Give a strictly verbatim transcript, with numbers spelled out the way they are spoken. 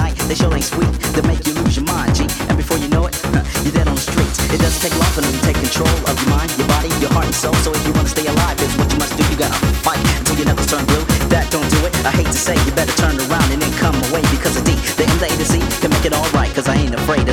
night, they sure ain't sweet. They make you lose your mind, G. And before you know it, you're dead on the streets. It doesn't take long for them to take control of your mind, your body, your heart and soul. So if you wanna stay alive, here's what you must do. You gotta fight until your knuckles turn blue. That don't do it, I hate to say, you better turn around and then come away. Because of D, the M, the A, the C can make it alright. Cause I ain't afraid